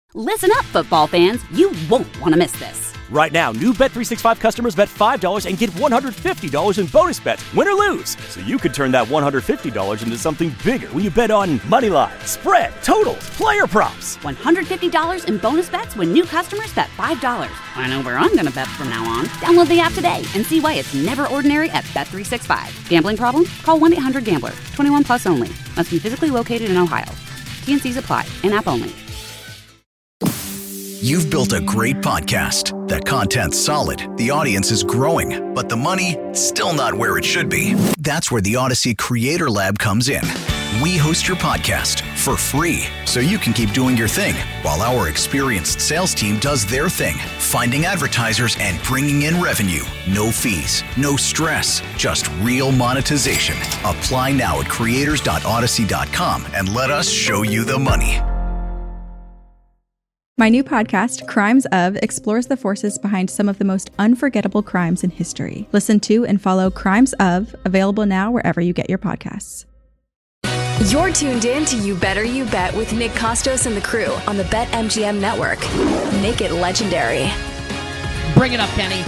Listen up, football fans. You won't want to miss this. Right now, new Bet365 customers bet $5 and get $150 in bonus bets, win or lose. So you could turn that $150 into something bigger when you bet on money line, spread, totals, player props. $150 in bonus bets when new customers bet $5. I know where I'm going to bet from now on. Download the app today and see why it's never ordinary at Bet365. Gambling problem? Call 1-800-GAMBLER. 21 plus only. Must be physically located in Ohio. T&Cs apply. In-app only. You've built a great podcast. The content's solid, the audience is growing, but the money, still not where it should be. That's where the Odyssey Creator Lab comes in. We host your podcast for free, so you can keep doing your thing, while our experienced sales team does their thing, finding advertisers and bringing in revenue. No fees, no stress, just real monetization. Apply now at creators.odyssey.com and let us show you the money. My new podcast, Crimes Of, explores the forces behind some of the most unforgettable crimes in history. Listen to and follow Crimes Of, available now wherever you get your podcasts. You're tuned in to You Better You Bet with Nick Costos and the crew on the BetMGM network. Make it legendary. Bring it up, Kenny.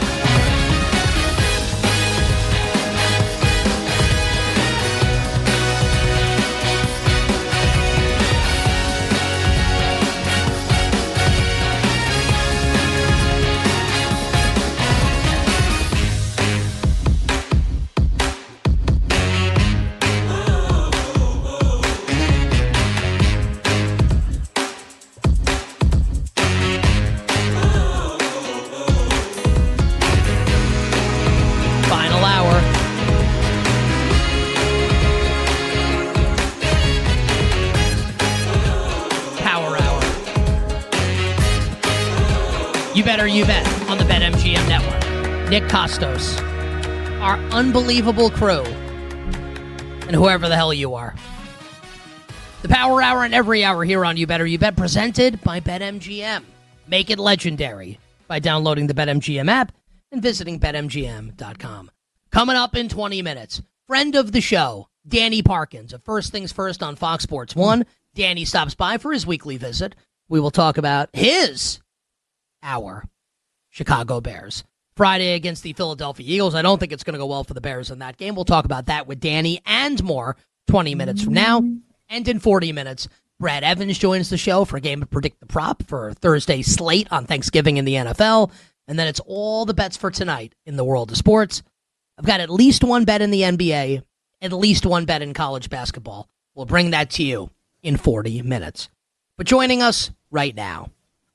You bet on the BetMGM network. Nick Costos, our unbelievable crew, and whoever the hell you are. The Power Hour and every hour here on You Better You Bet, presented by BetMGM. Make it legendary by downloading the BetMGM app and visiting BetMGM.com. Coming up in 20 minutes, friend of the show, Danny Parkins of First Things First on Fox Sports 1. Danny stops by for his weekly visit. We will talk about our Chicago Bears. Friday against the Philadelphia Eagles. I don't think it's going to go well for the Bears in that game. We'll talk about that with Danny and more 20 minutes from now. And in 40 minutes, Brad Evans joins the show for a game of Predict the Prop for Thursday's slate on Thanksgiving in the NFL. And then it's all the bets for tonight in the world of sports. I've got at least one bet in the NBA, at least one bet in college basketball. We'll bring that to you in 40 minutes. But joining us right now,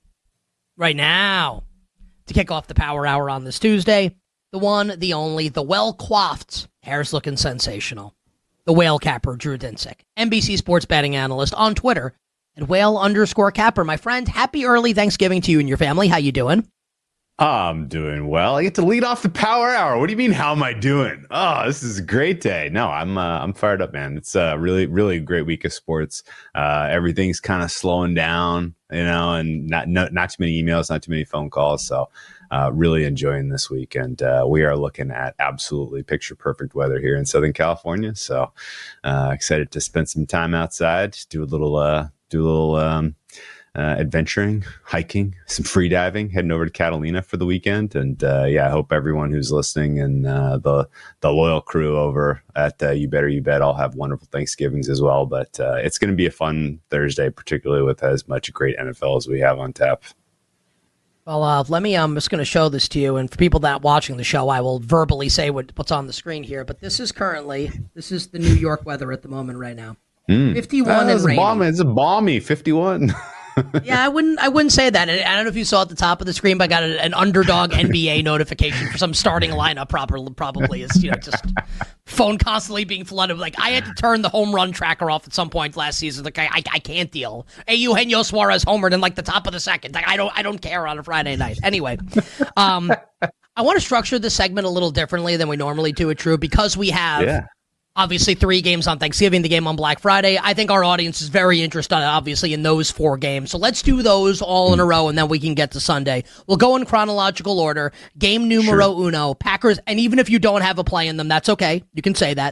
to kick off the Power Hour on this Tuesday, the one, the only, the well-coiffed, hair's looking sensational, the whale capper, Drew Dinsick, NBC sports betting analyst on Twitter at whale_capper. My friend, happy early Thanksgiving to you and your family. How you doing? I'm doing well. I get to lead off the Power Hour. What do you mean, how am I doing? Oh, this is a great day. No, I'm fired up, man. It's a really great week of sports. Everything's kind of slowing down, and not too many emails, not too many phone calls. So really enjoying this week. And we are looking at absolutely picture perfect weather here in Southern California. So excited to spend some time outside, do a little adventuring, hiking, some free diving, heading over to Catalina for the weekend. And I hope everyone who's listening and the loyal crew over at You Better You Bet all have wonderful Thanksgivings as well. But it's going to be a fun Thursday, particularly with as much great NFL as we have on tap. Well, I'm just going to show this to you. And for people that are watching the show, I will verbally say what's on the screen here. But this is the New York weather at the moment right now. 51 and rainy. It's a balmy 51. Yeah, I wouldn't say that. And I don't know if you saw at the top of the screen, but I got an underdog NBA notification for some starting lineup. Probably is just phone constantly being flooded. Like I had to turn the home run tracker off at some point last season. Like I can't deal. Eugenio Suarez homered in like the top of the second. Like I don't care on a Friday night. Anyway, I want to structure this segment a little differently than we normally do at True because we have. Obviously, 3 games on Thanksgiving, the game on Black Friday. I think our audience is very interested, obviously, in those 4 games. So let's do those all in a row, and then we can get to Sunday. We'll go in chronological order. Game numero uno, Packers, and even if you don't have a play in them, that's okay. You can say that.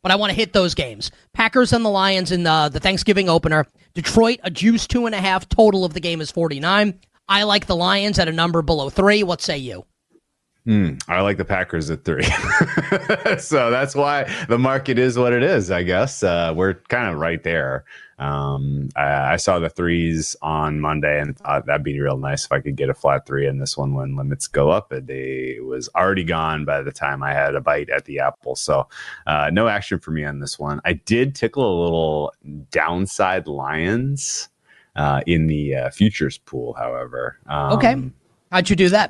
but I want to hit those games. Packers and the Lions in the Thanksgiving opener. Detroit, a juice 2.5. Total of the game is 49. I like the Lions at a number below 3. What say you? I like the Packers at 3. So that's why the market is what it is, I guess. We're kind of right there. I saw the 3s on Monday and thought that'd be real nice if I could get a flat 3 in this one when limits go up. It was already gone by the time I had a bite at the apple. So no action for me on this one. I did tickle a little downside Lions in the futures pool, however. Okay. How'd you do that?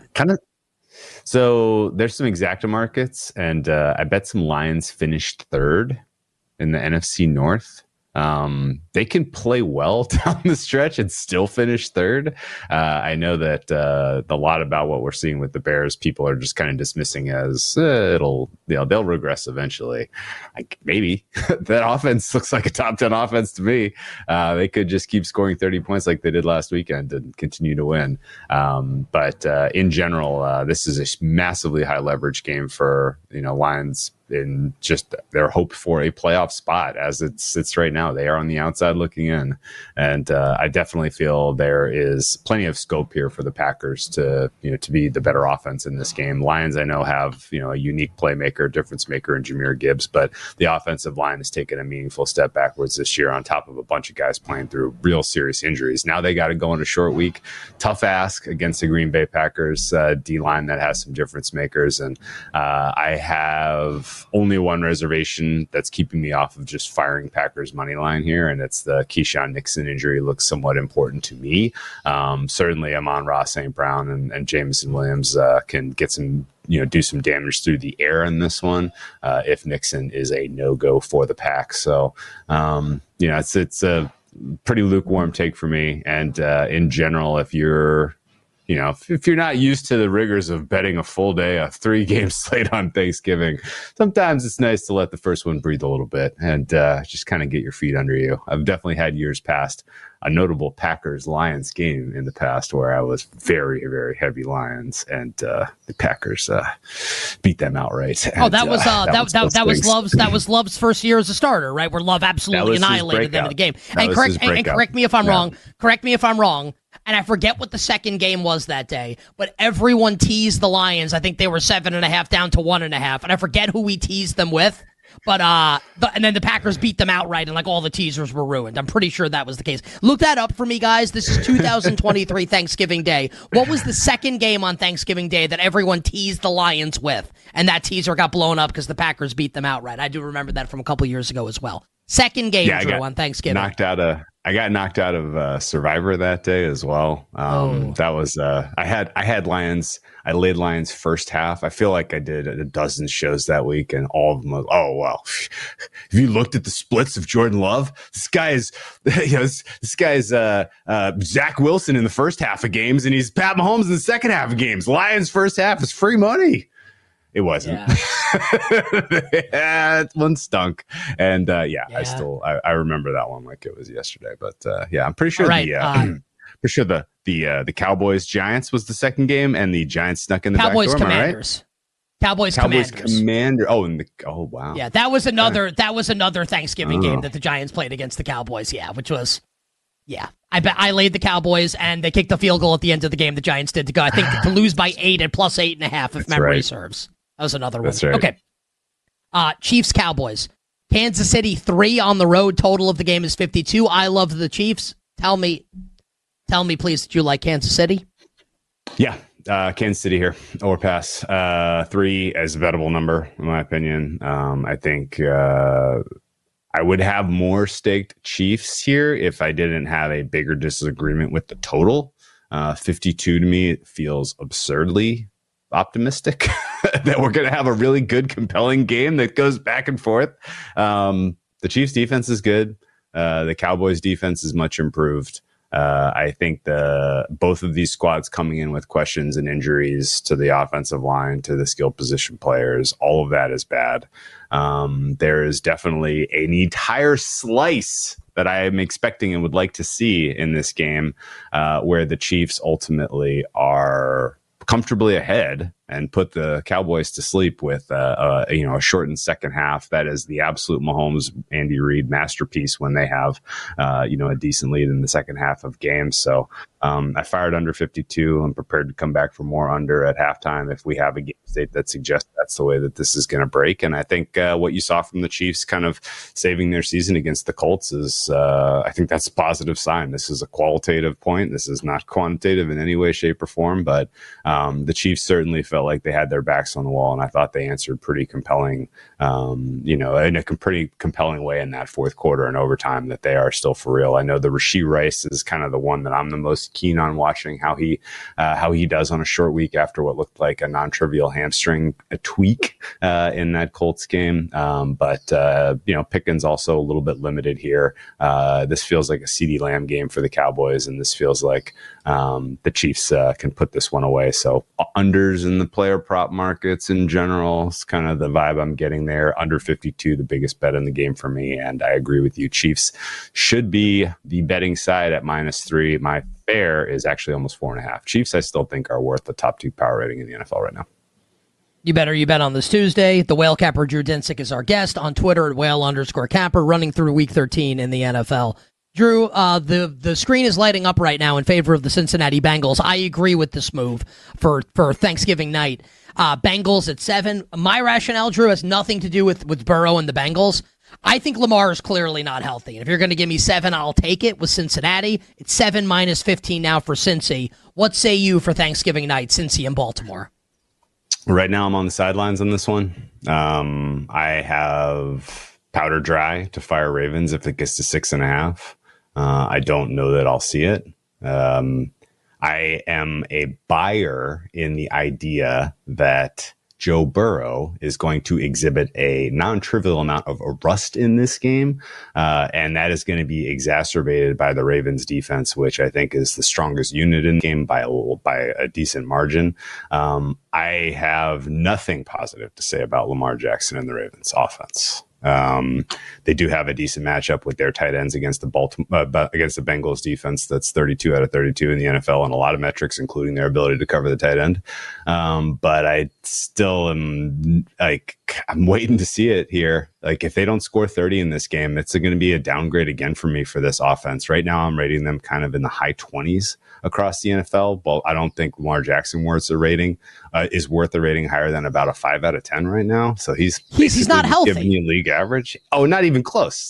So there's some exacta markets, and I bet some Lions finished 3rd in the NFC North. They can play well down the stretch and still finish 3rd. I know that a lot about what we're seeing with the Bears, people are just kind of dismissing as they'll regress eventually. Like maybe that offense looks like a top 10 offense to me. They could just keep scoring 30 points like they did last weekend and continue to win. But in general, this is a massively high leverage game for Lions in just their hope for a playoff spot as it sits right now. They are on the outside looking in, and I definitely feel there is plenty of scope here for the Packers to be the better offense in this game. Lions, I know, have a unique playmaker, difference maker in Jahmyr Gibbs, but the offensive line has taken a meaningful step backwards this year on top of a bunch of guys playing through real serious injuries. Now they got to go on a short week. Tough ask against the Green Bay Packers D-line that has some difference makers, and I have only one reservation that's keeping me off of just firing Packers money line here, and it's the Keyshawn Nixon injury looks somewhat important to me. Certainly Amon-Ra St. Brown and Jameson Williams can get some do some damage through the air in this one if Nixon is a no-go for the Pack. So it's a pretty lukewarm take for me, and in general, if you're if you're not used to the rigors of betting a full day, a 3-game slate on Thanksgiving, sometimes it's nice to let the first one breathe a little bit and just kind of get your feet under you. I've definitely had years past a notable Packers-Lions game in the past where I was very, very heavy Lions, and the Packers beat them outright. And, that was Love's first year as a starter, right? Where Love absolutely annihilated them in the game. And correct me if I'm wrong. Correct me if I'm wrong. And I forget what the second game was that day, but everyone teased the Lions. I think they were 7.5 down to 1.5, and I forget who we teased them with. But and then the Packers beat them outright, and all the teasers were ruined. I'm pretty sure that was the case. Look that up for me, guys. This is 2023 Thanksgiving Day. What was the second game on Thanksgiving Day that everyone teased the Lions with, and that teaser got blown up because the Packers beat them outright? I do remember that from a couple years ago as well. Second game, Drew, on Thanksgiving. I got knocked out of Survivor that day as well. That was I had Lions. I laid Lions first half. I feel like I did a dozen shows that week, and all of them was, have you looked at the splits of Jordan Love? This guy is Zach Wilson in the first half of games, and he's Pat Mahomes in the second half of games. Lions first half is free money. It wasn't. Yeah. One stunk. And I remember that one like it was yesterday. But I'm pretty sure the Cowboys Giants was the second game, and the Giants snuck in the Cowboys back door. Commanders. Right? Cowboys Commander. Oh wow. Yeah, that was another Thanksgiving game that the Giants played against the Cowboys. Yeah, which was. Yeah, I bet I laid the Cowboys, and they kicked the field goal at the end of the game. The Giants did to go. I think to lose by 8 and plus 8.5 if memory serves. That was another one. That's right. Okay. Chiefs, Cowboys. Kansas City 3 on the road. Total of the game is 52. I love the Chiefs. Tell me, please, that you like Kansas City? Yeah. Kansas City here. Or pass. 3 as a bettable number, in my opinion. I think I would have more staked Chiefs here if I didn't have a bigger disagreement with the total. 52 to me, it feels absurdly optimistic that we're going to have a really good, compelling game that goes back and forth. The Chiefs defense is good. The Cowboys defense is much improved. I think both of these squads coming in with questions and injuries to the offensive line, to the skill position players, all of that is bad. There is definitely an entire slice that I am expecting and would like to see in this game where the Chiefs ultimately are comfortably ahead and put the Cowboys to sleep with a shortened second half. That is the absolute Mahomes, Andy Reid masterpiece when they have a decent lead in the second half of games. So I fired under 52. I'm prepared to come back for more under at halftime if we have a game state that suggests that's the way that this is going to break. And I think what you saw from the Chiefs kind of saving their season against the Colts is, I think that's a positive sign. This is a qualitative point. This is not quantitative in any way, shape, or form. But the Chiefs certainly felt like they had their backs on the wall, and I thought they answered pretty compelling, in a pretty compelling way in that fourth quarter and overtime that they are still for real. I know the Rashee Rice is kind of the one that I'm the most keen on watching how he does on a short week after what looked like a non-trivial hamstring tweak in that Colts game. But Pickens also a little bit limited here. This feels like a CeeDee Lamb game for the Cowboys, and this feels like the Chiefs can put this one away. So unders in the player prop markets in general is kind of the vibe I'm getting there. Under 52, the biggest bet in the game for me, and I agree with you. Chiefs should be the betting side at -3. My fair is actually almost 4.5. Chiefs, I still think, are worth the top 2 power rating in the NFL right now. You bet on this Tuesday. The Whale Capper Drew Dinsick is our guest on Twitter at Whale_Capper, running through Week 13 in the NFL. Drew, the screen is lighting up right now in favor of the Cincinnati Bengals. I agree with this move for Thanksgiving night. Bengals at 7. My rationale, Drew, has nothing to do with Burrow and the Bengals. I think Lamar is clearly not healthy. And if you're going to give me 7, I'll take it with Cincinnati. It's 7 -15 now for Cincy. What say you for Thanksgiving night, Cincy and Baltimore? Right now, I'm on the sidelines on this one. I have powder dry to fire Ravens if it gets to 6.5. I don't know that I'll see it. I am a buyer in the idea that Joe Burrow is going to exhibit a non-trivial amount of rust in this game, and that is going to be exacerbated by the Ravens defense, which I think is the strongest unit in the game by a decent margin. I have nothing positive to say about Lamar Jackson and the Ravens offense. They do have a decent matchup with their tight ends against the Bengals defense that's 32 out of 32 in the NFL in a lot of metrics, including their ability to cover the tight end. But I still am I'm waiting to see it here. Like, if they don't score 30 in this game, it's going to be a downgrade again for me for this offense. Right now, I'm rating them kind of in the high 20s across the NFL, but I don't think Lamar Jackson is worth a rating higher than about a 5 out of 10 right now. So he's not healthy. Giving you league average. Oh, not even close.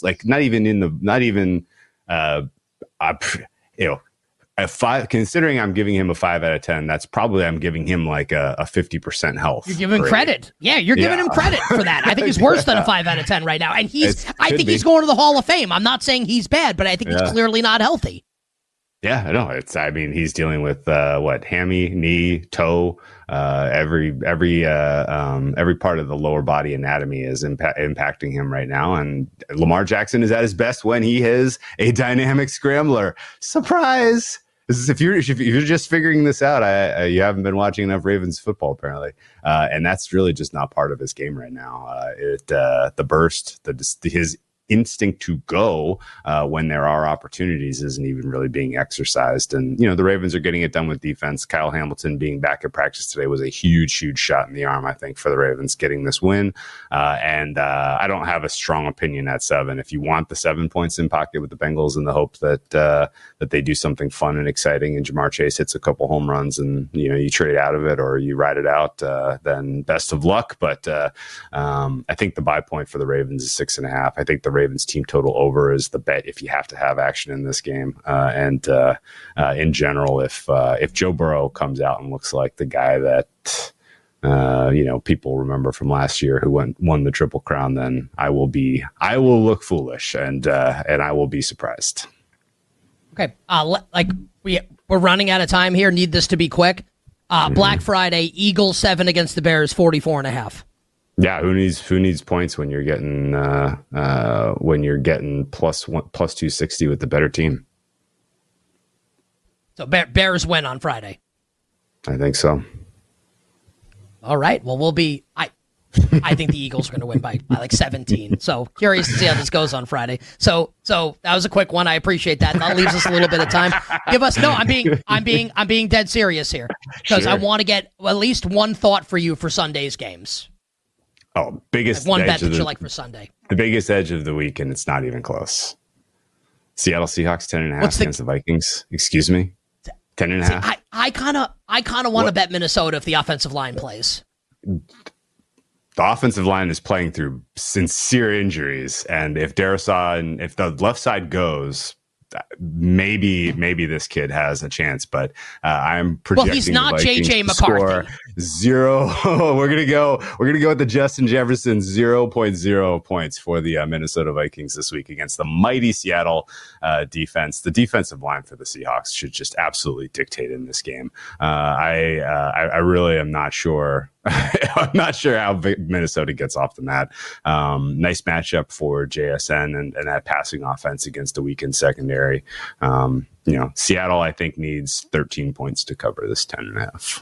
A 5, considering I'm giving him a 5 out of 10, that's probably I'm giving him like a 50% health. You're giving credit. Yeah, you're giving him credit for that. I think he's worse than a 5 out of 10 right now. And he's going to the Hall of Fame. I'm not saying he's bad, but I think he's clearly not healthy. Yeah, no, he's dealing with hammy, knee, toe, every part of the lower body anatomy is impacting him right now. And Lamar Jackson is at his best when he is a dynamic scrambler. Surprise! If you're just figuring this out, you haven't been watching enough Ravens football apparently, and that's really just not part of his game right now. The burst, his instinct to go when there are opportunities isn't even really being exercised. And the Ravens are getting it done with defense. Kyle Hamilton being back at practice today was a huge shot in the arm, I think, for the Ravens getting this win. And I don't have a strong opinion at 7. If you want the 7 points in pocket with the Bengals in the hope that they do something fun and exciting and Jamar Chase hits a couple home runs and you trade out of it or you ride it out, then best of luck. But I think the buy point for the Ravens is 6.5. I think the Ravens team total over is the bet if you have to have action in this game. And in general, if Joe Burrow comes out and looks like the guy that people remember from last year who won the Triple Crown, then I will look foolish and I will be surprised. Okay, we're running out of time here. Need this to be quick. Black Friday, Eagles 7 against the Bears, 44.5. Yeah, who needs points when you're getting plus 260 with the better team? So Bears win on Friday. I think so. All right. Well, I think the Eagles are going to win by like 17. So curious to see how this goes on Friday. So that was a quick one. I appreciate that. That leaves us a little bit of time. I'm being dead serious here because Sure. I want to get at least one thought for you for Sunday's games. Oh, biggest Like one edge bet of that you like for Sunday. the biggest edge of the week, and it's not even close. Seattle Seahawks 10.5 What's against the Vikings. Excuse me, 10.5. I kind of want to bet Minnesota if the offensive line plays. The offensive line is playing through sincere injuries, and if Darrisaw and if the left side goes, maybe this kid has a chance. But I'm projecting. Well, he's not the Vikings JJ to McCarthy. score 0. We're gonna go with the Justin Jefferson 0.0 points for the Minnesota Vikings this week against the mighty Seattle defense. The defensive line for the Seahawks should just absolutely dictate in this game. I really am not sure. I'm not sure how Minnesota gets off the mat. Nice matchup for JSN and that passing offense against a weakened secondary. Seattle, I think, needs 13 points to cover this 10.5.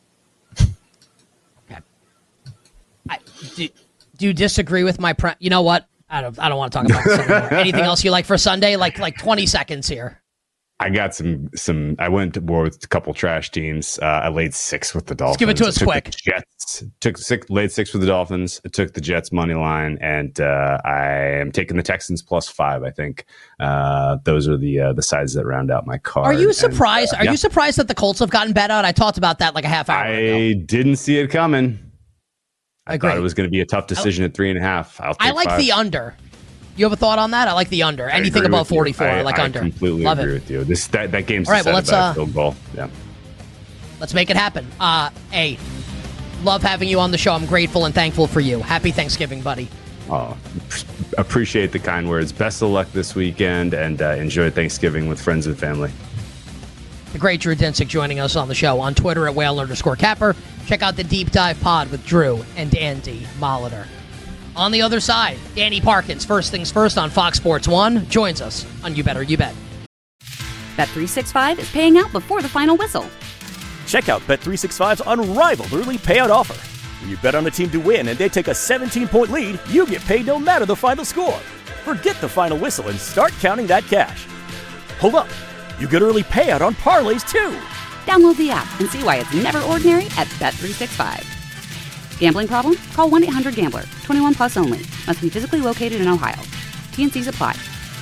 Okay. Do you disagree with my you know what? I don't want to talk about this anymore. Anything else you like for Sunday? Like 20 seconds here. I got some. I went to war with a couple trash teams. I laid 6 with the Dolphins. Let's give it to us quick. Laid 6 with the Dolphins. I took the Jets money line, and I am taking the Texans +5. I think those are the sides that round out my card. Are you surprised? And, Are you surprised that the Colts have gotten bet out? I talked about that like a half hour ago. I didn't see it coming. I Agreed. thought it was going to be a tough decision at 3.5. I like 5. the under. You have a thought on that? I like the under. Anything above 44, I like under. I completely Love agree it. with you. That game's All right, well, decided by a field goal. Yeah. Let's make it happen. Hey, love having you on the show. I'm grateful and thankful for you. Happy Thanksgiving, buddy. Oh, appreciate the kind words. Best of luck this weekend, and enjoy Thanksgiving with friends and family. The great Drew Dinsick joining us on the show on Twitter at Whale_Capper. Check out the Deep Dive Pod with Drew and Andy Molitor. On the other side, Danny Parkins, First Things First on Fox Sports 1, joins us on You Better You Bet. Bet365 is paying out before the final whistle. Check out Bet365's unrivaled early payout offer. When you bet on a team to win and they take a 17-point lead, you get paid no matter the final score. Forget the final whistle and start counting that cash. Hold up. You get early payout on parlays, too. Download the app and see why it's never ordinary at Bet365. Gambling problem? Call 1-800-GAMBLER. 21 plus only. Must be physically located in Ohio. T&Cs apply.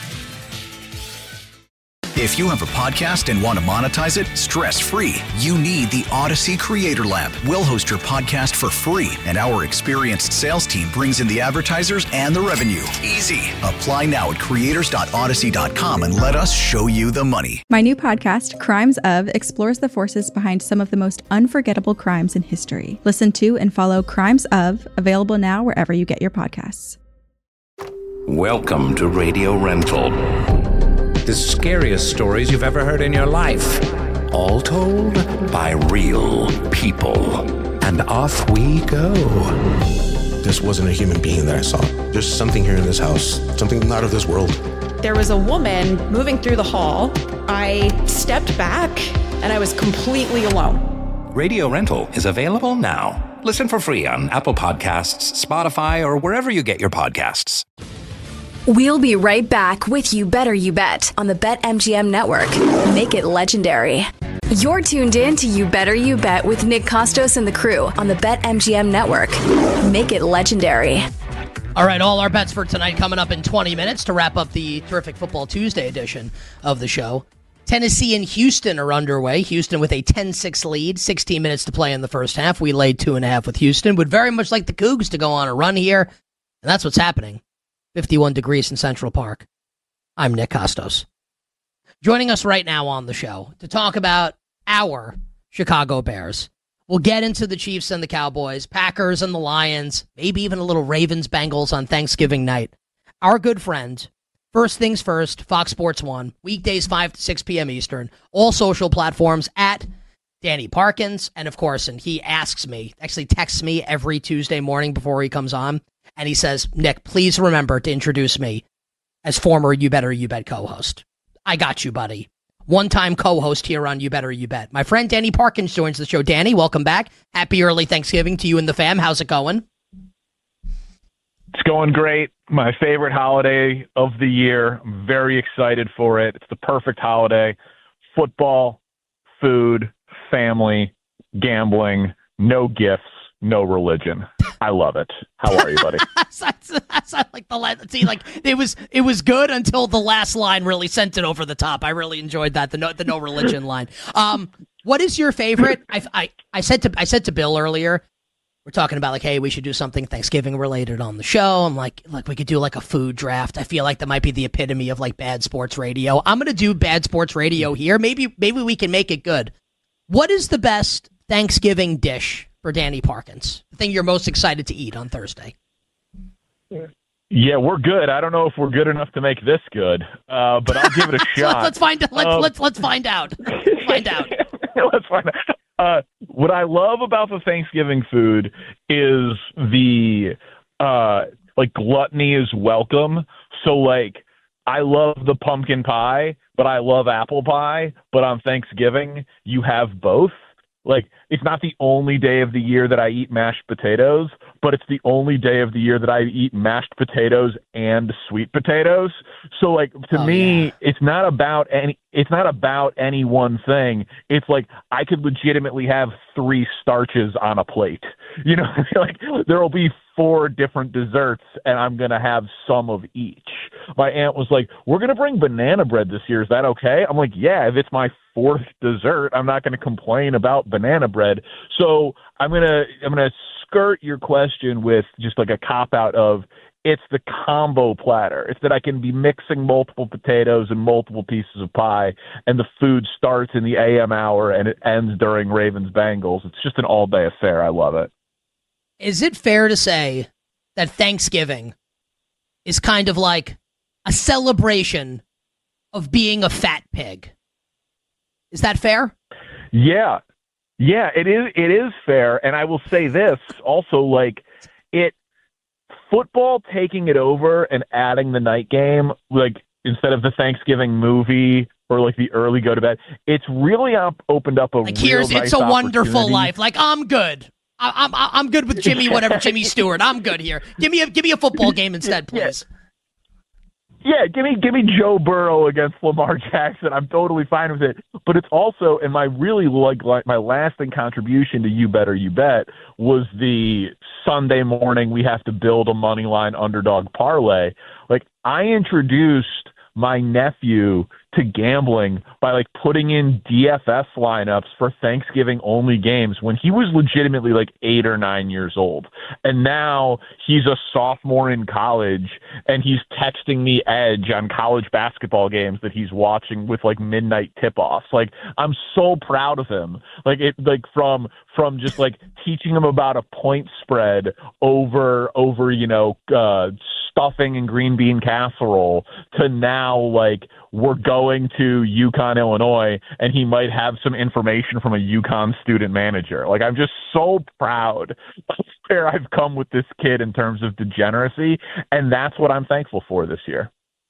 If you have a podcast and want to monetize it stress-free, you need the Odyssey Creator Lab. We'll host your podcast for free, and our experienced sales team brings in the advertisers and the revenue. Easy. Apply now at creators.odyssey.com and let us show you the money. My new podcast, Crimes Of, explores the forces behind some of the most unforgettable crimes in history. Listen to and follow Crimes Of, available now wherever you get your podcasts. Welcome to Radio Rental. The scariest stories you've ever heard in your life. All told by real people. And off we go. This wasn't a human being that I saw. There's something here in this house, something not of this world. There was a woman moving through the hall. I stepped back and I was completely alone. Radio Rental is available now. Listen for free on Apple Podcasts, Spotify, or wherever you get your podcasts. We'll be right back with You Better You Bet on the BetMGM network. Make it legendary. You're tuned in to You Better You Bet with Nick Costos and the crew on the BetMGM network. Make it legendary. All right, all our bets for tonight coming up in 20 minutes to wrap up the terrific Football Tuesday edition of the show. Tennessee and Houston are underway. Houston with a 10-6 lead, 16 minutes to play in the first half. We laid 2.5 with Houston. Would very much like the Cougs to go on a run here, and that's what's happening. 51 degrees in Central Park. I'm Nick Costos. Joining us right now on the show to talk about our Chicago Bears. We'll get into the Chiefs and the Cowboys, Packers and the Lions, maybe even a little Ravens-Bengals on Thanksgiving night. Our good friend, First Things First, Fox Sports 1, weekdays 5 to 6 p.m. Eastern, all social platforms at Danny Parkins. And of course, and he asks me, actually texts me every Tuesday morning before he comes on. And he says, Nick, please remember to introduce me as former You Better You Bet co-host. I got you, buddy. One-time co-host here on You Better You Bet. My friend Danny Parkins joins the show. Danny, welcome back. Happy early Thanksgiving to you and the fam. How's it going? It's going great. My favorite holiday of the year. I'm very excited for it. It's the perfect holiday. Football, food, family, gambling, no gifts, no religion. I love it. How are you, buddy? I like it was good until the last line really sent it over the top. I really enjoyed that, the no religion line. What is your favorite? I said to Bill earlier, we're talking about like, hey, we should do something Thanksgiving related on the show. I'm like we could do like a food draft. I feel like that might be the epitome of like bad sports radio. I'm gonna do bad sports radio here. Maybe we can make it good. What is the best Thanksgiving dish for Danny Parkins? The thing you're most excited to eat on Thursday? Yeah, we're good. I don't know if we're good enough to make this good, but I'll give it a shot. Let's find out. Let's find out. Let's find out. What I love about the Thanksgiving food is the gluttony is welcome. So like, I love the pumpkin pie, but I love apple pie. But on Thanksgiving, you have both. Like, it's not the only day of the year that I eat mashed potatoes, but it's the only day of the year that I eat mashed potatoes and sweet potatoes. So, like, to me, it's not about any one thing. It's like I could legitimately have 3 starches on a plate. You know, like there will be 4 different desserts, and I'm going to have some of each. My aunt was like, we're going to bring banana bread this year. Is that okay? I'm like, yeah, if it's my 4th dessert, I'm not going to complain about banana bread. So I'm going to skirt your question with just like a cop-out of it's the combo platter. It's that I can be mixing multiple potatoes and multiple pieces of pie, and the food starts in the AM hour and it ends during Ravens-Bengals. It's just an all-day affair. I love it. Is it fair to say that Thanksgiving is kind of like a celebration of being a fat pig? Is that fair? Yeah, it is fair. And I will say this also, like football taking it over and adding the night game, like instead of the Thanksgiving movie or like the early go to bed, it's really opened up a like here's real It's nice a Wonderful Life. Like I'm good. I'm good with Jimmy Stewart. I'm good here. Give me a football game instead, please. Yeah, give me Joe Burrow against Lamar Jackson. I'm totally fine with it. But it's also, and my really like my lasting contribution to You Better You Bet was the Sunday morning we have to build a money line underdog parlay. Like I introduced my nephew to gambling by like putting in DFS lineups for Thanksgiving only games when he was legitimately like 8 or 9 years old. And now he's a sophomore in college and he's texting me edge on college basketball games that he's watching with like midnight tip-offs. Like I'm so proud of him. Like it like from just like teaching him about a point spread over stuffing and green bean casserole to now like we're going to UConn, Illinois, and he might have some information from a UConn student manager. Like, I'm just so proud of where I've come with this kid in terms of degeneracy, and that's what I'm thankful for this year.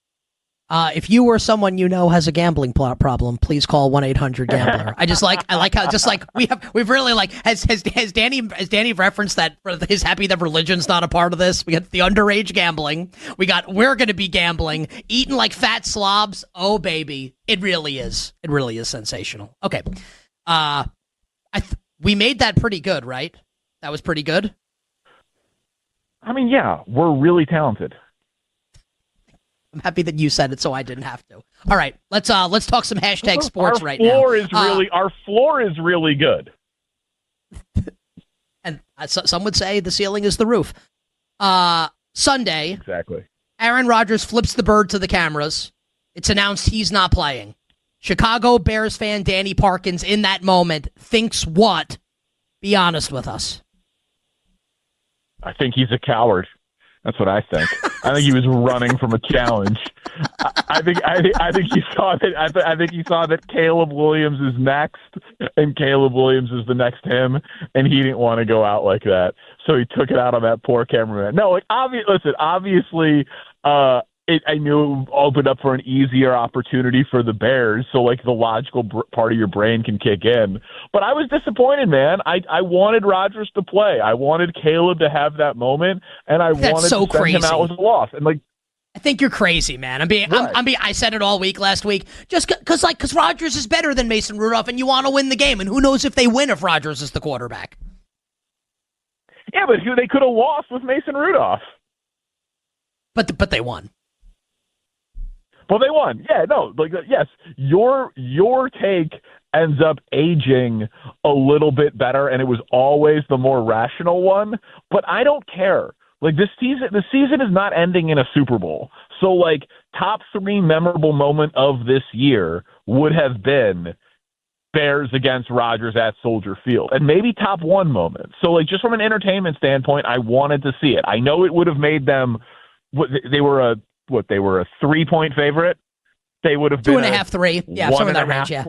If you or someone you know has a gambling problem, please call 1-800-GAMBLER. I like how we've really like has Danny referenced that he's happy that religion's not a part of this. We got the underage gambling. We're going to be gambling, eating like fat slobs. Oh baby, it really is sensational. Okay, we made that pretty good, right? That was pretty good. I mean, yeah, we're really talented. I'm happy that you said it, so I didn't have to. All right, let's talk some hashtag sports right now. Our floor is really good, and some would say the ceiling is the roof. Sunday, exactly. Aaron Rodgers flips the bird to the cameras. It's announced he's not playing. Chicago Bears fan Danny Parkins, in that moment, thinks what? Be honest with us. I think he's a coward. That's what I think. I think he was running from a challenge. I think he saw that. I think he saw that Caleb Williams is next, and Caleb Williams is the next him, and he didn't want to go out like that, so he took it out on that poor cameraman. No, like obviously, I knew it opened up for an easier opportunity for the Bears, so like the logical part of your brain can kick in. But I was disappointed, man. I wanted Rodgers to play. I wanted Caleb to have that moment, and I wanted to send him out with a loss. And like, I think you're crazy, man. I said it all week last week, just because Rodgers is better than Mason Rudolph, and you want to win the game, and who knows if they win if Rodgers is the quarterback. Yeah, but they could have lost with Mason Rudolph. But they won. Well, they won. Yeah, no, like yes, your take ends up aging a little bit better, and it was always the more rational one. But I don't care. Like the season is not ending in a Super Bowl. So like top 3 memorable moment of this year would have been Bears against Rodgers at Soldier Field, and maybe top 1 moment. So like just from an entertainment standpoint, I wanted to see it. I know it would have made them. They were a 3-point favorite. They would have been 2.5, 3. Yeah, somewhere in that range. Yeah.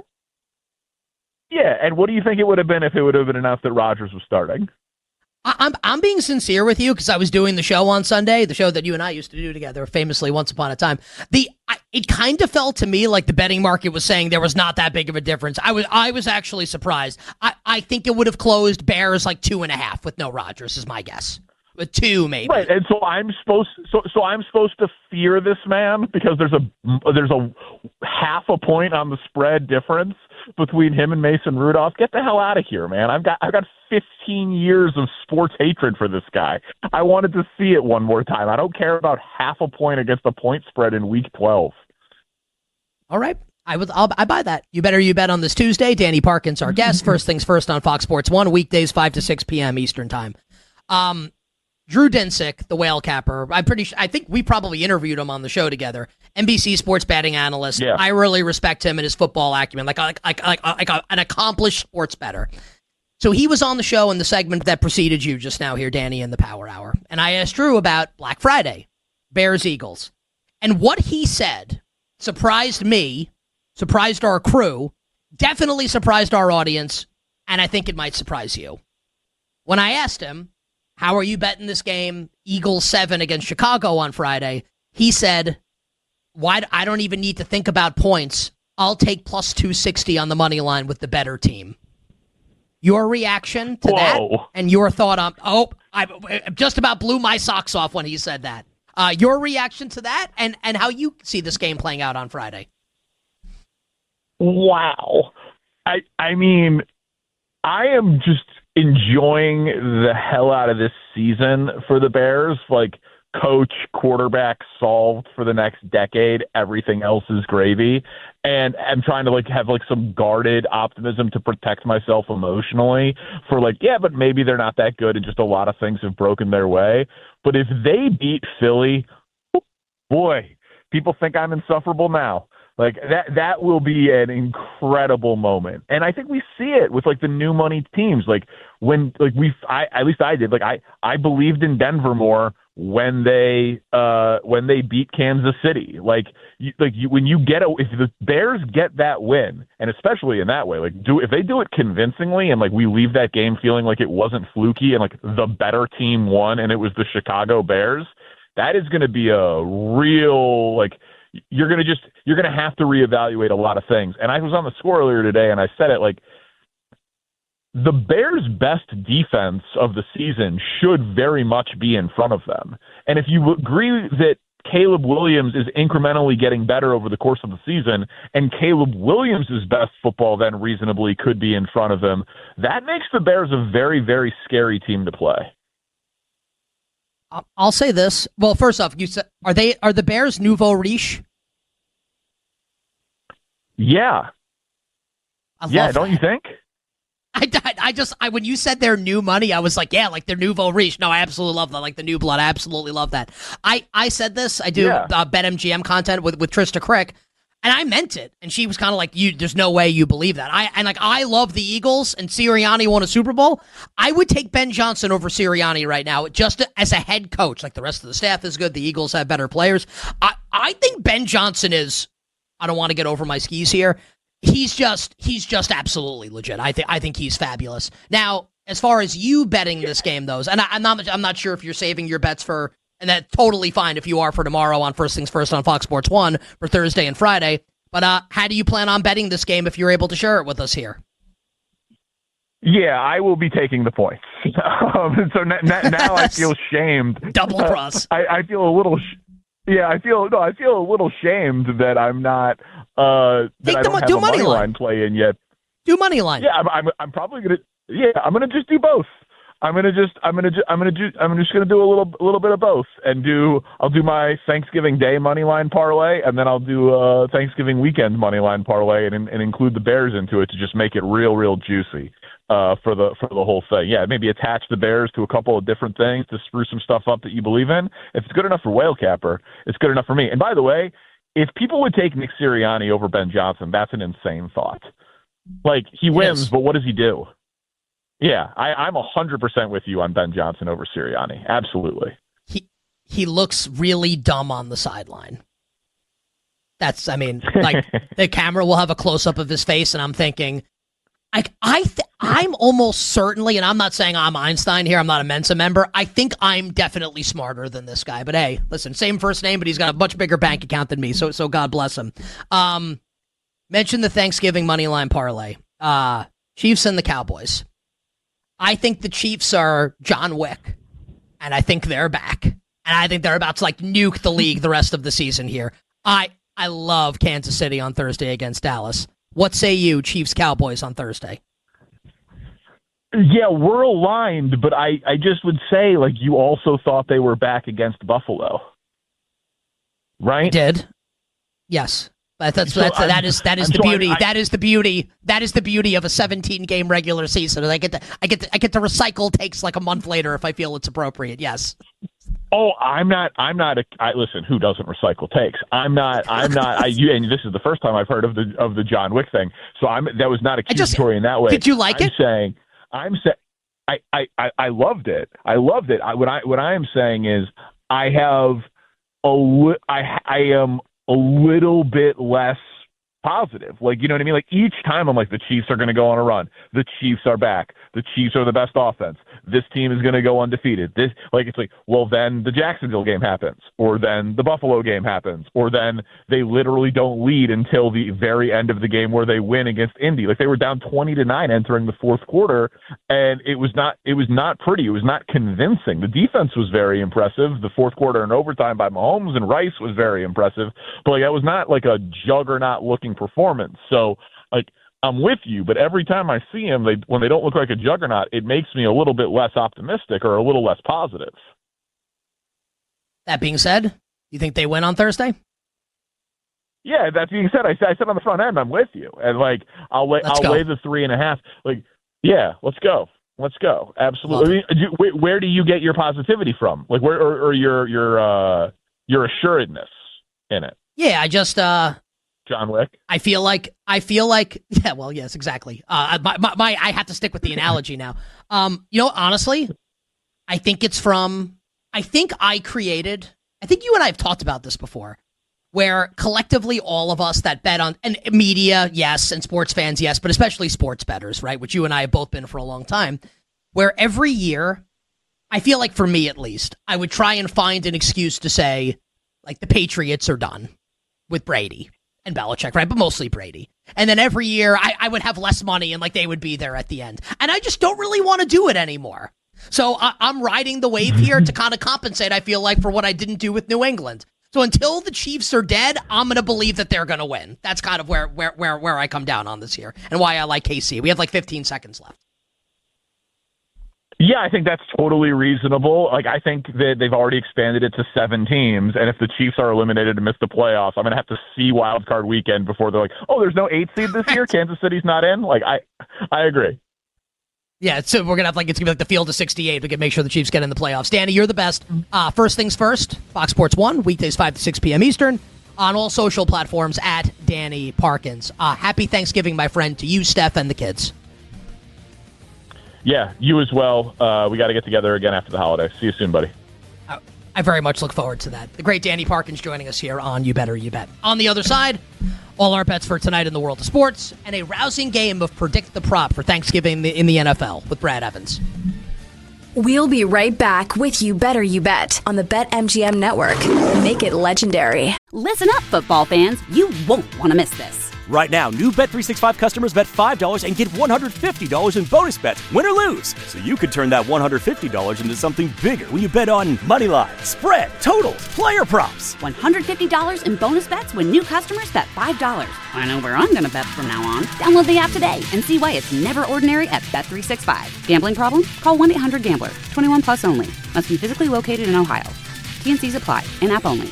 Yeah, and what do you think it would have been if it would have been announced that Rodgers was starting? I'm being sincere with you because I was doing the show on Sunday, the show that you and I used to do together famously once upon a time. It kind of felt to me like the betting market was saying there was not that big of a difference. I was actually surprised. I think it would have closed Bears like 2.5 with no Rodgers is my guess. With 2 maybe. Right, and so I'm supposed to fear this man because there's a half a point on the spread difference between him and Mason Rudolph. Get the hell out of here, man. I've got 15 years of sports hatred for this guy. I wanted to see it one more time. I don't care about half a point against a point spread in week 12. All right. I buy that. You bet on this Tuesday. Danny Parkins, our guest. First things first on Fox Sports 1, weekdays 5 to 6 p.m. Eastern time. Drew Dinsick, the whale capper. I think we probably interviewed him on the show together. NBC sports betting analyst. Yeah. I really respect him and his football acumen, like an accomplished sports bettor. So he was on the show in the segment that preceded you just now here, Danny, in the Power Hour. And I asked Drew about Black Friday, Bears-Eagles. And what he said surprised me, surprised our crew, definitely surprised our audience, and I think it might surprise you. When I asked him, how are you betting this game, Eagles 7 against Chicago on Friday? He said, "Why? I don't even need to think about points. I'll take plus 260 on the money line with the better team." Your reaction to that and your thought on, I just about blew my socks off when he said that. Your reaction to that and how you see this game playing out on Friday. Wow. I mean, I am just enjoying the hell out of this season for the Bears. Like, coach, quarterback solved for the next decade. Everything else is gravy. And I'm trying to have some guarded optimism to protect myself emotionally for but maybe they're not that good and just a lot of things have broken their way. But if they beat Philly, boy, people think I'm insufferable now. That will be an incredible moment. And I think we see it with the new money teams. At least I did. I believed in Denver more when they beat Kansas City. If the Bears get that win, and especially in that way, if they do it convincingly and we leave that game feeling like it wasn't fluky and the better team won and it was the Chicago Bears, that is going to be a real you're going to have to reevaluate a lot of things. And I was on the score earlier today and I said it the Bears' best defense of the season should very much be in front of them. And if you agree that Caleb Williams is incrementally getting better over the course of the season and Caleb Williams' best football then reasonably could be in front of him, that makes the Bears a very, very scary team to play. I'll say this. Well, first off, you said are the Bears nouveau riche? Yeah. Don't you think? When you said they're new money, I was like, they're nouveau riche. No, I absolutely love that. The new blood. I absolutely love that. I said this. I do BetMGM content with Trista Crick, and I meant it. And she was kind of like, there's no way you believe that. I love the Eagles, and Sirianni won a Super Bowl. I would take Ben Johnson over Sirianni right now, just as a head coach. The rest of the staff is good. The Eagles have better players. I think Ben Johnson is, I don't want to get over my skis here. He's just absolutely legit. I think he's fabulous. Now, as far as you betting this game, and I'm not sure if you're saving your bets for And that's totally fine if you are for tomorrow on First Things First on Fox Sports 1 for Thursday and Friday. But how do you plan on betting this game if you're able to share it with us here? Yeah, I will be taking the points. So now I feel shamed. Double cross. I feel a little. I feel a little shamed that I'm not. That I don't have a money line play in yet. Do money line. Yeah, I'm probably gonna. Yeah, I'm gonna just do both. I'm just gonna do a little bit of both, and I'll do my Thanksgiving Day money line parlay, and then I'll do Thanksgiving weekend money line parlay, and include the Bears into it to just make it real juicy for the whole thing. Yeah, maybe attach the Bears to a couple of different things to spruce some stuff up that you believe in. If it's good enough for Whale Capper, it's good enough for me. And by the way, if people would take Nick Sirianni over Ben Johnson, that's an insane thought. Like, he wins, but what does he do? Yeah, I'm 100% with you on Ben Johnson over Sirianni. Absolutely. He looks really dumb on the sideline. The camera will have a close-up of his face, and I'm thinking, I'm almost certainly, and I'm not saying I'm Einstein here, I'm not a Mensa member, I think I'm definitely smarter than this guy. But hey, listen, same first name, but he's got a much bigger bank account than me, so God bless him. Mention the Thanksgiving money line parlay. Chiefs and the Cowboys. I think the Chiefs are John Wick, and I think they're back. And I think they're about to nuke the league the rest of the season here. I love Kansas City on Thursday against Dallas. What say you, Chiefs-Cowboys on Thursday? Yeah, we're aligned, but I just would say, you also thought they were back against Buffalo, right? I did. Yes. That is the beauty. That is the beauty. That is the beauty of a 17-game regular season. I get to recycle takes a month later if I feel it's appropriate. Yes. Oh, listen, who doesn't recycle takes? And this is the first time I've heard of the John Wick thing. So that was not accusatory in that way. Did you like it? I loved it. I loved it. What I am saying is I am a little bit less positive. You know what I mean? Each time I'm the Chiefs are going to go on a run. The Chiefs are back. The Chiefs are the best offense. This team is going to go undefeated. Then the Jacksonville game happens, or then the Buffalo game happens, or then they literally don't lead until the very end of the game where they win against Indy. They were down 20-9 entering the fourth quarter, and it was not pretty. It was not convincing. The defense was very impressive. The fourth quarter and overtime by Mahomes and Rice was very impressive, but that was not a juggernaut looking performance. So I'm with you, but every time I see them, when they don't look like a juggernaut, it makes me a little bit less optimistic or a little less positive. That being said, you think they win on Thursday? Yeah, that being said, I said on the front end, I'm with you, and I'll lay the 3.5. Yeah, let's go. Absolutely. Where do you get your positivity from? Where or your assuredness in it? Yeah, I just John Wick. I feel like yeah, well, yes, exactly. I have to stick with the analogy now. Honestly, I think it's from, I think you and I have talked about this before, where collectively all of us that bet on, and media, yes, and sports fans, yes, but especially sports bettors, right, which you and I have both been for a long time, where every year, I feel like for me at least, I would try and find an excuse to say, the Patriots are done with Brady and Belichick, right? But mostly Brady. And then every year I would have less money and they would be there at the end. And I just don't really want to do it anymore. So I'm riding the wave here to kind of compensate, I feel like, for what I didn't do with New England. So until the Chiefs are dead, I'm going to believe that they're going to win. That's kind of where I come down on this here and why I like KC. We have 15 seconds left. Yeah, I think that's totally reasonable. I think that they've already expanded it to 7 teams, and if the Chiefs are eliminated and miss the playoffs, I'm going to have to see Wild Card Weekend before they're there's no 8 seed this year. Kansas City's not in. I agree. Yeah, so we're going to have it's going to be the field of 68. We can make sure the Chiefs get in the playoffs. Danny, you're the best. First things first, Fox Sports 1, weekdays 5 to 6 p.m. Eastern, on all social platforms at Danny Parkins. Happy Thanksgiving, my friend, to you, Steph, and the kids. Yeah, you as well. We got to get together again after the holiday. See you soon, buddy. I very much look forward to that. The great Danny Parkins joining us here on You Better You Bet. On the other side, all our bets for tonight in the world of sports, and a rousing game of Predict the Prop for Thanksgiving in the NFL with Brad Evans. We'll be right back with You Better You Bet on the BetMGM Network. Make it legendary. Listen up, football fans. You won't want to miss this. Right now, new Bet365 customers bet $5 and get $150 in bonus bets, win or lose. So you could turn that $150 into something bigger when you bet on moneyline, spread, totals, player props. $150 in bonus bets when new customers bet $5. I know where I'm going to bet from now on. Download the app today and see why it's never ordinary at Bet365. Gambling problem? Call 1-800-GAMBLER. 21 plus only. Must be physically located in Ohio. T&Cs apply. In-app only.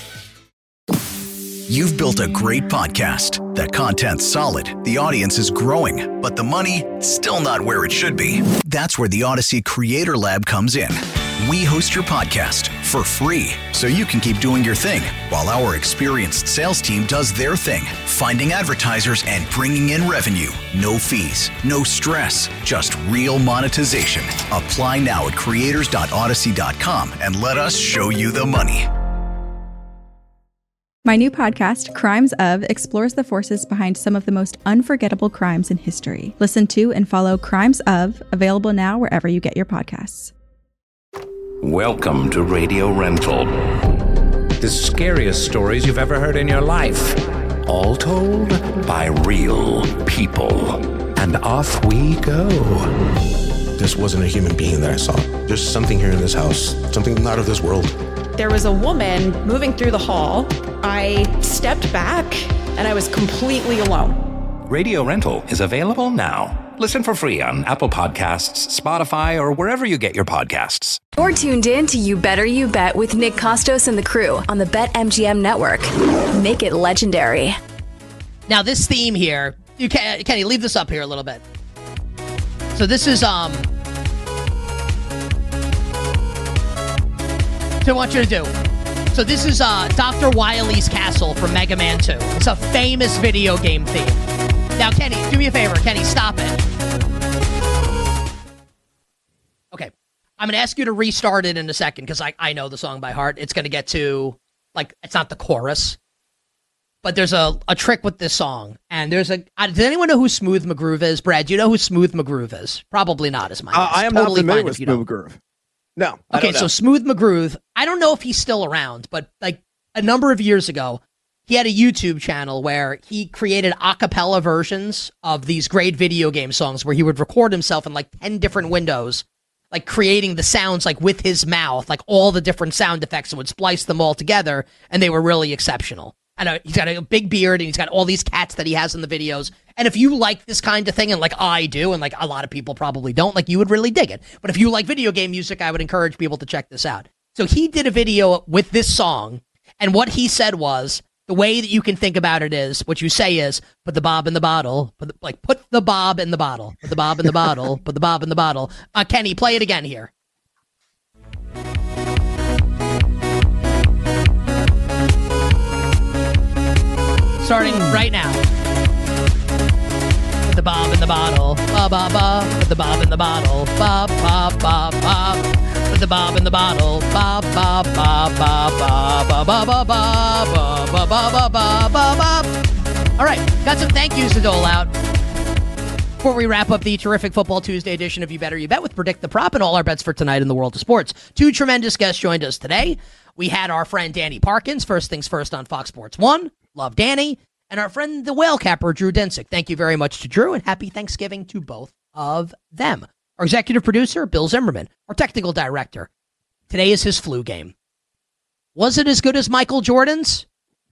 You've built a great podcast. That content's solid, the audience is growing, but the money, still not where it should be. That's where the Odyssey Creator Lab comes in. We host your podcast for free, so you can keep doing your thing, while our experienced sales team does their thing, finding advertisers and bringing in revenue. No fees, no stress, just real monetization. Apply now at creators.odyssey.com and let us show you the money. My new podcast, Crimes Of, explores the forces behind some of the most unforgettable crimes in history. Listen to and follow Crimes Of, available now wherever you get your podcasts. Welcome to Radio Rental. The scariest stories you've ever heard in your life. All told by real people. And off we go. This wasn't a human being that I saw. There's something here in this house, something not of this world. There was a woman moving through the hall. I stepped back and I was completely alone. Radio Rental is available now. Listen for free on Apple Podcasts, Spotify, or wherever you get your podcasts. You're tuned in to You Better You Bet with Nick Costos and the crew on the BetMGM Network. Make it legendary. Now, this theme here, Kenny, leave this up here a little bit. So this is, So I want you to do. So this is Dr. Wily's Castle from Mega Man 2. It's a famous video game theme. Now, Kenny, do me a favor. Kenny, stop it. Okay. I'm going to ask you to restart it in a second because I know the song by heart. It's going to get to, like, it's not the chorus. But there's a trick with this song. And there's does anyone know who Smooth McGroove is? Brad, do you know who Smooth McGroove is? Probably not, is my guess. I am totally not familiar with Smooth McGroove. No. Okay, so Smooth McGroove, I don't know if he's still around, but like a number of years ago, he had a YouTube channel where he created a cappella versions of these great video game songs where he would record himself in like 10 different windows, like creating the sounds like with his mouth, like all the different sound effects, and would splice them all together, and they were really exceptional. And he's got a big beard, and he's got all these cats that he has in the videos. And if you like this kind of thing, and like I do, and like a lot of people probably don't, like you would really dig it. But if you like video game music, I would encourage people to check this out. So he did a video with this song, and what he said was, the way that you can think about it is, what you say is, put the bob in the bottle, put the bob in the bottle, put the bob in the bottle, put the bob in the bottle. Kenny, play it again here. Starting right now. Put the bob in the bottle, ba ba ba. Put the bob in the bottle, ba ba ba ba. Put the bob in the bottle, ba ba ba ba ba ba ba ba ba ba ba ba ba ba ba. All right, got some thank yous to dole out before we wrap up the terrific Football Tuesday edition of You Better You Bet with Predict the Prop and all our bets for tonight in the world of sports. Two tremendous guests joined us today. We had our friend Danny Parkins, First Things First on Fox Sports 1. Love Danny. And our friend, the whale capper, Drew Dinsick. Thank you very much to Drew, and happy Thanksgiving to both of them. Our executive producer, Bill Zimmerman. Our technical director. Today is his flu game. Was it as good as Michael Jordan's?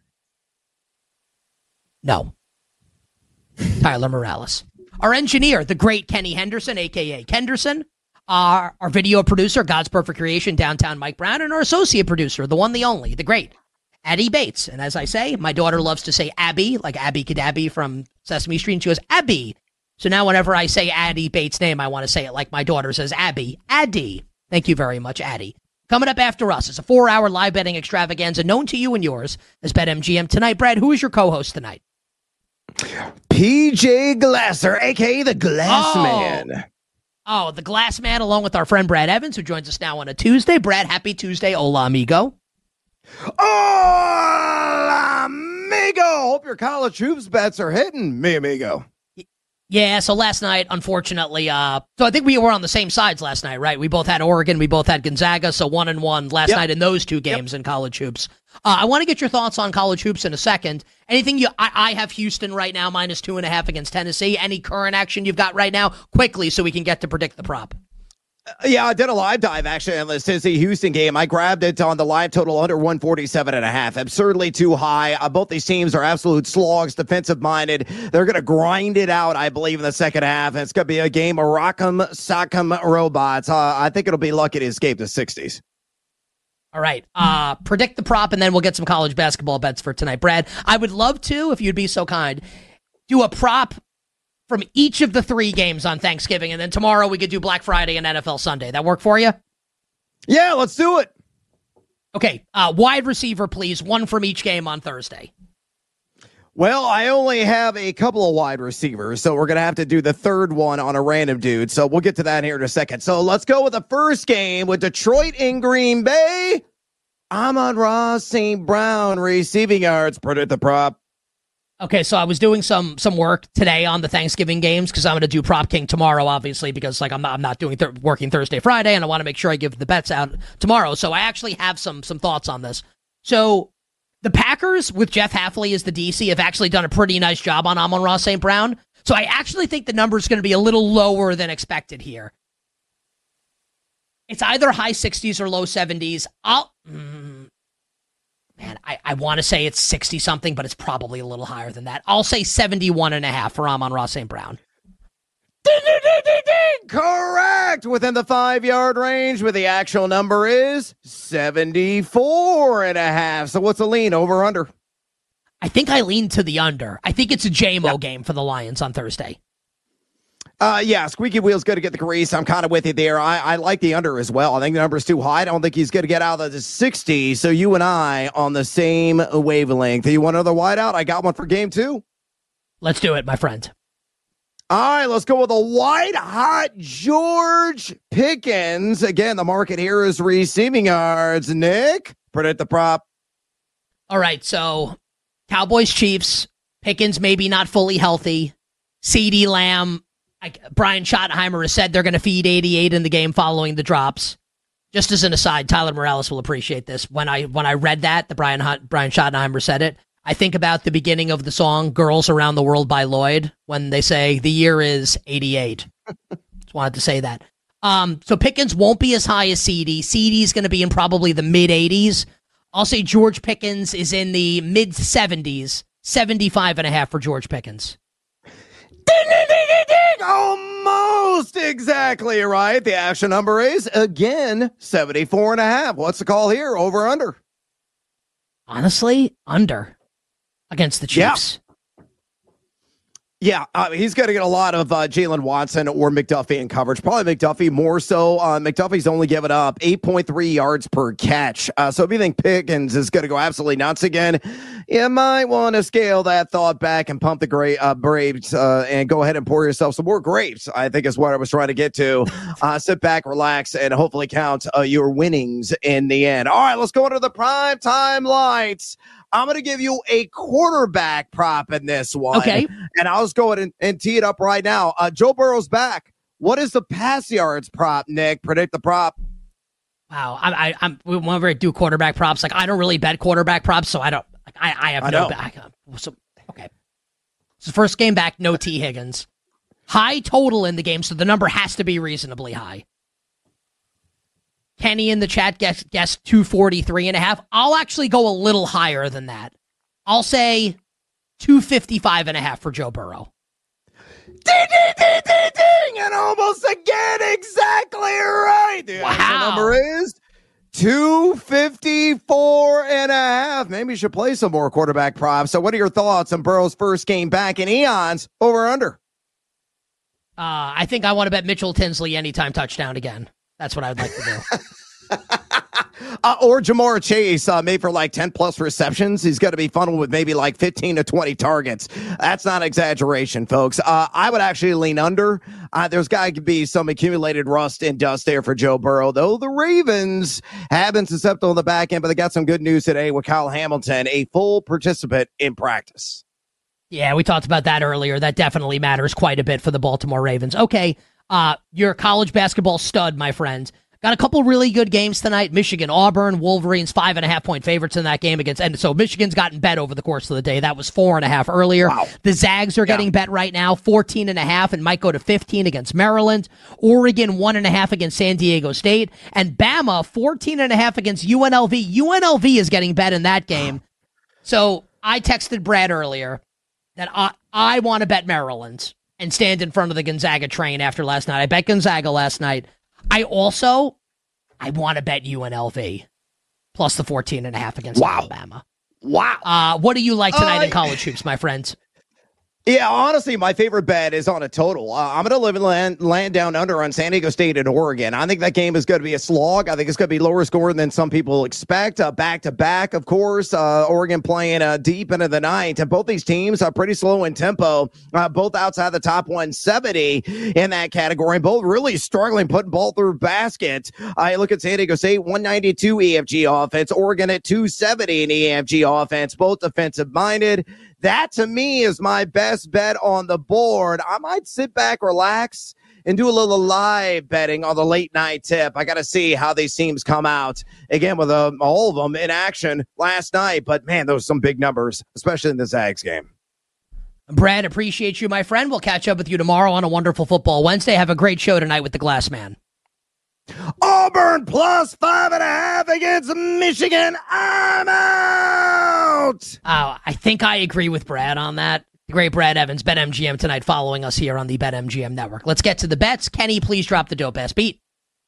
No. Tyler Morales. Our engineer, the great Kenny Henderson, a.k.a. Kenderson. Our video producer, God's Perfect Creation, downtown Mike Brown. And our associate producer, the one, the only, the great Addie Bates. And as I say, my daughter loves to say Abby, like Abby Cadabby from Sesame Street. And she goes, Abby. So now whenever I say Addie Bates' name, I want to say it like my daughter says Abby. Addie. Thank you very much, Addie. Coming up after us is a 4-hour live betting extravaganza known to you and yours as BetMGM tonight. Brad, who is your co-host tonight? PJ Glasser, a.k.a. the Glass Man. Oh, the Glass Man, along with our friend Brad Evans, who joins us now on a Tuesday. Brad, happy Tuesday. Hola, amigo. Hola, amigo. Hope your college hoops bets are hitting, mi amigo. Yeah, so last night, unfortunately, so I think we were on the same sides last night, right? We both had Oregon, we both had Gonzaga, so 1-1 last night in those two games in college hoops. I want to get your thoughts on college hoops in a second. Anything I have Houston right now, -2.5 against Tennessee. Any current action you've got right now? Quickly, so we can get to predict the prop. Yeah, I did a live dive actually on the Tennessee Houston game. I grabbed it on the live total under 147.5. Absurdly too high. Both these teams are absolute slogs, defensive minded. They're going to grind it out, I believe, in the second half. And it's going to be a game of Rock'em Sock'em robots. I think it'll be lucky to escape the 60s. All right. Predict the prop, and then we'll get some college basketball bets for tonight. Brad, I would love to, if you'd be so kind, do a prop from each of the 3 games on Thanksgiving, and then tomorrow we could do Black Friday and NFL Sunday. That work for you? Yeah, let's do it. Okay, wide receiver, please. 1 from each game on Thursday. Well, I only have a couple of wide receivers, so we're going to have to do the third one on a random dude. So we'll get to that here in a second. So let's go with the first game with Detroit and Green Bay. Amon-Ra St. Brown receiving yards. Predict the prop. Okay, so I was doing some work today on the Thanksgiving games because I'm going to do Prop King tomorrow, obviously, because I'm not doing working Thursday, Friday, and I want to make sure I give the bets out tomorrow. So I actually have some thoughts on this. So the Packers with Jeff Hafley as the DC have actually done a pretty nice job on Amon-Ra St. Brown. So I actually think the number is going to be a little lower than expected here. It's either high 60s or low 70s. I want to say it's 60-something, but it's probably a little higher than that. I'll say 71.5 for Amon-Ra St. Brown. Ding, ding, ding, ding, ding. Correct. Within the 5-yard range, but the actual number is 74.5. So what's the lean, over or under? I think I lean to the under. I think it's a JMO game for the Lions on Thursday. Yeah, squeaky wheel's going to get the grease. I'm kind of with you there. I like the under as well. I think the number's too high. I don't think he's going to get out of the 60. So you and I on the same wavelength. You want another wideout? I got one for game 2. Let's do it, my friend. All right, let's go with a white hot George Pickens. Again, the market here is receiving yards. Nick, predict the prop. All right, so Cowboys, Chiefs, Pickens maybe not fully healthy. CeeDee Lamb, Brian Schottenheimer has said they're going to feed 88 in the game following the drops. Just as an aside, Tyler Morales will appreciate this. When I read that, the Brian Schottenheimer said it, I think about the beginning of the song Girls Around the World by Lloyd when they say the year is 88. Just wanted to say that. So Pickens won't be as high as CeeDee. CeeDee's going to be in probably the mid-80s. I'll say George Pickens is in the mid-70s, 75.5 for George Pickens. Ding, ding, ding, ding, ding. Almost exactly right. The action number is, again, 74.5. What's the call here? Over or under? Honestly, under against the Chiefs. Yeah, he's going to get a lot of Jalen Watson or McDuffie in coverage. Probably McDuffie more so. McDuffie's only given up 8.3 yards per catch. So if you think Pickens is going to go absolutely nuts again, you might want to scale that thought back and pump the Braves and go ahead and pour yourself some more grapes, I think is what I was trying to get to. Sit back, relax, and hopefully count your winnings in the end. All right, let's go into the primetime lights. I'm going to give you a quarterback prop in this one. Okay. And I'll just go ahead and tee it up right now. Joe Burrow's back. What is the pass yards prop, Nick? Predict the prop. Wow. Whenever I do quarterback props, I don't really bet quarterback props, so I don't, I have no back. So, okay. It's the first game back, no T. Higgins. High total in the game, so the number has to be reasonably high. Kenny in the chat guessed 243.5. I'll actually go a little higher than that. I'll say 255.5 for Joe Burrow. Ding, ding, ding, ding, ding! And almost again, exactly right. The number is 254.5. Maybe you should play some more quarterback props. So what are your thoughts on Burrow's first game back in eons? Over or under? I think I want to bet Mitchell Tinsley anytime touchdown again. That's what I'd like to do. Or Jamar Chase, made for like 10 plus receptions. He's going to be funneled with maybe like 15 to 20 targets. That's not exaggeration, folks. I would actually lean under. There's got to be some accumulated rust and dust there for Joe Burrow, though the Ravens have been susceptible on the back end, but they got some good news today with Kyle Hamilton, a full participant in practice. Yeah, we talked about that earlier. That definitely matters quite a bit for the Baltimore Ravens. Okay, you're a college basketball stud, my friend. Got a couple really good games tonight. Michigan, Auburn, Wolverines, 5.5-point favorites in that game against. And so Michigan's gotten bet over the course of the day. That was 4.5 earlier. Wow. The Zags are getting bet right now, 14.5, and might go to 15 against Maryland. Oregon, 1.5 against San Diego State. And Bama, 14.5 against UNLV. UNLV is getting bet in that game. So I texted Brad earlier that I want to bet Maryland and stand in front of the Gonzaga train after last night. I bet Gonzaga last night. I want to bet UNLV plus the 14.5 against Alabama. Wow. What do you like tonight in college hoops, my friends? Yeah, honestly, my favorite bet is on a total. I'm going to live and land down under on San Diego State and Oregon. I think that game is going to be a slog. I think it's going to be lower scoring than some people expect. Back-to-back, of course. Oregon playing deep into the night. And both these teams are pretty slow in tempo, both outside the top 170 in that category. Both really struggling putting ball through baskets. I look at San Diego State, 192 EFG offense. Oregon at 270 in EFG offense. Both defensive-minded. That, to me, is my best bet on the board. I might sit back, relax, and do a little live betting on the late-night tip. I got to see how these teams come out, again, with all of them in action last night. But, man, those are some big numbers, especially in the Zags game. Brad, appreciate you, my friend. We'll catch up with you tomorrow on a wonderful Football Wednesday. Have a great show tonight with the Glass Man. Auburn plus 5.5 against Michigan. I'm out. I think I agree with Brad on that. The great Brad Evans, BetMGM tonight, following us here on the BetMGM network. Let's get to the bets. Kenny, please drop the dope-ass beat.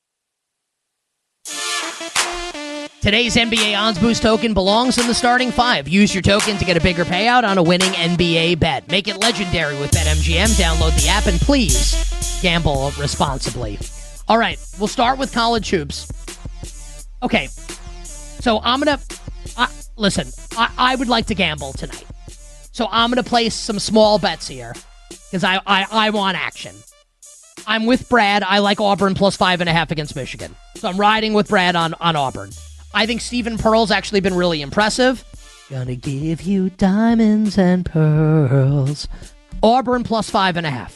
Today's NBA Odds Boost token belongs in the starting 5. Use your token to get a bigger payout on a winning NBA bet. Make it legendary with BetMGM. Download the app and please gamble responsibly. All right, we'll start with college hoops. Okay, so listen, I would like to gamble tonight. So I'm going to place some small bets here because I want action. I'm with Brad. I like Auburn plus 5.5 against Michigan. So I'm riding with Brad on Auburn. I think Stephen Pearl's actually been really impressive. Gonna give you diamonds and pearls. Auburn plus 5.5.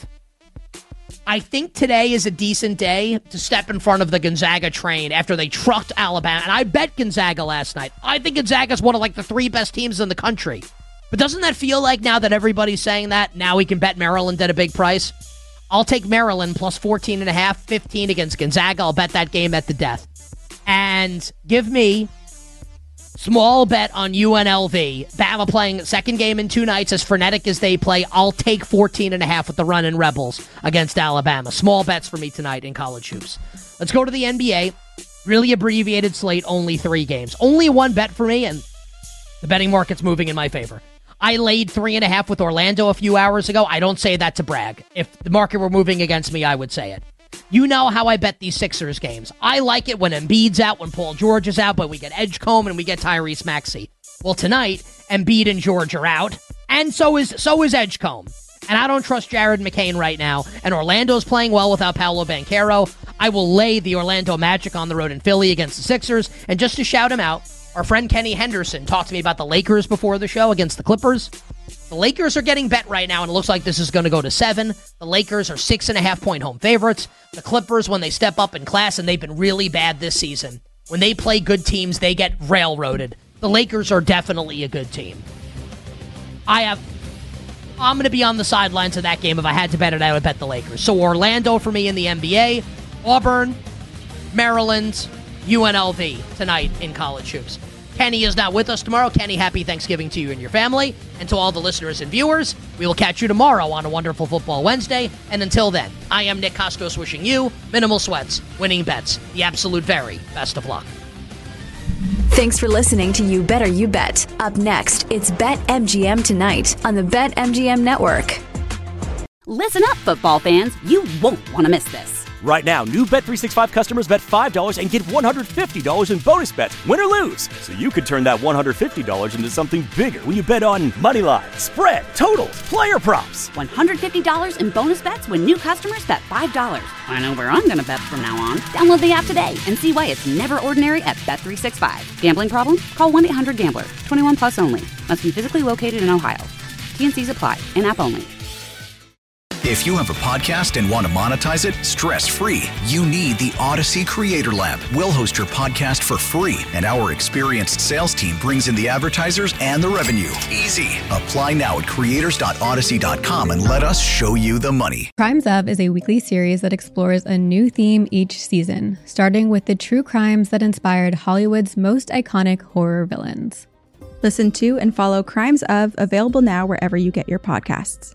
I think today is a decent day to step in front of the Gonzaga train after they trucked Alabama. And I bet Gonzaga last night. I think Gonzaga's one of the 3 best teams in the country. But doesn't that feel like now that everybody's saying that, now we can bet Maryland at a big price? I'll take Maryland plus 14.5, 15 against Gonzaga. I'll bet that game at the death. And give me small bet on UNLV. Bama playing second game in 2 nights as frenetic as they play. I'll take 14.5 with the run-in Rebels against Alabama. Small bets for me tonight in college hoops. Let's go to the NBA. Really abbreviated slate, only 3 games. Only 1 bet for me, and the betting market's moving in my favor. I laid 3.5 with Orlando a few hours ago. I don't say that to brag. If the market were moving against me, I would say it. You know how I bet these Sixers games. I like it when Embiid's out, when Paul George is out, but we get Edgecombe and we get Tyrese Maxey. Well, tonight, Embiid and George are out, and so is Edgecombe. And I don't trust Jared McCain right now, and Orlando's playing well without Paolo Banchero. I will lay the Orlando Magic on the road in Philly against the Sixers, and just to shout him out, our friend Kenny Henderson talked to me about the Lakers before the show against the Clippers. The Lakers are getting bet right now, and it looks like this is going to go to 7. The Lakers are 6.5-point home favorites. The Clippers, when they step up in class, and they've been really bad this season, when they play good teams, they get railroaded. The Lakers are definitely a good team. I'm going to be on the sidelines of that game. If I had to bet it, I would bet the Lakers. So Orlando for me in the NBA, Auburn, Maryland, UNLV tonight in college hoops. Kenny is not with us tomorrow. Kenny, happy Thanksgiving to you and your family. And to all the listeners and viewers, we will catch you tomorrow on a wonderful Football Wednesday. And until then, I am Nick Kostos wishing you minimal sweats, winning bets, the absolute very best of luck. Thanks for listening to You Better You Bet. Up next, it's BetMGM Tonight on the BetMGM Network. Listen up, football fans. You won't want to miss this. Right now, new Bet365 customers bet $5 and get $150 in bonus bets, win or lose. So you could turn that $150 into something bigger when you bet on moneyline, spread, totals, player props. $150 in bonus bets when new customers bet $5. I know where I'm going to bet from now on. Download the app today and see why it's never ordinary at Bet365. Gambling problem? Call 1-800-GAMBLER. 21 plus only. Must be physically located in Ohio. T&Cs apply. In-app only. If you have a podcast and want to monetize it stress-free, you need the Odyssey Creator Lab. We'll host your podcast for free, and our experienced sales team brings in the advertisers and the revenue. Easy. Apply now at creators.odyssey.com and let us show you the money. Crimes Of is a weekly series that explores a new theme each season, starting with the true crimes that inspired Hollywood's most iconic horror villains. Listen to and follow Crimes Of, available now wherever you get your podcasts.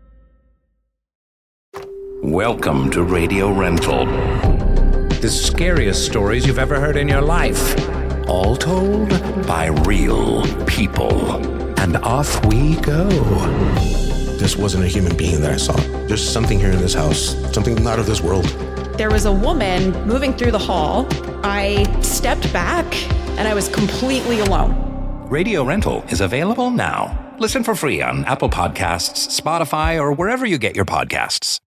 Welcome to Radio Rental. The scariest stories you've ever heard in your life. All told by real people. And off we go. This wasn't a human being that I saw. There's something here in this house, something not of this world. There was a woman moving through the hall. I stepped back and I was completely alone. Radio Rental is available now. Listen for free on Apple Podcasts, Spotify, or wherever you get your podcasts.